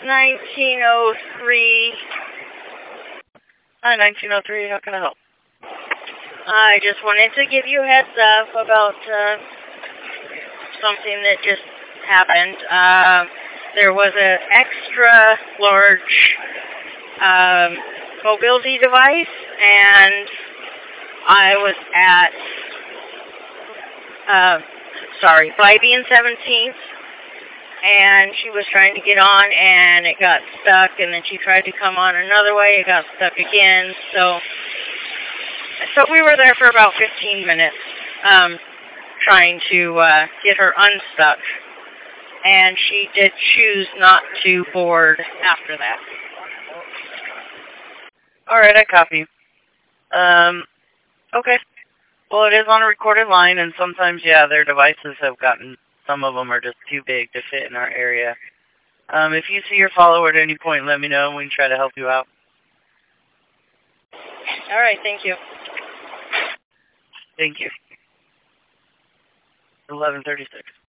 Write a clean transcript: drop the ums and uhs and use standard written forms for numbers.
1903. Hi, 1903. How can I help? I just wanted to give you a heads up about something that just happened. There was an extra large mobility device, and I was at Bybee and 17th, and she was trying to get on, and it got stuck, and then she tried to come on another way, it got stuck again, so we were there for about 15 minutes, trying to get her unstuck, and she did choose not to board after that. Alright, I copy. Okay. Well, it is on a recorded line, and sometimes, yeah, their devices have gotten, some of them are just too big to fit in our area. If you see your follower at any point, let me know, and we can try to help you out. Alright, thank you. Thank you. 11:36.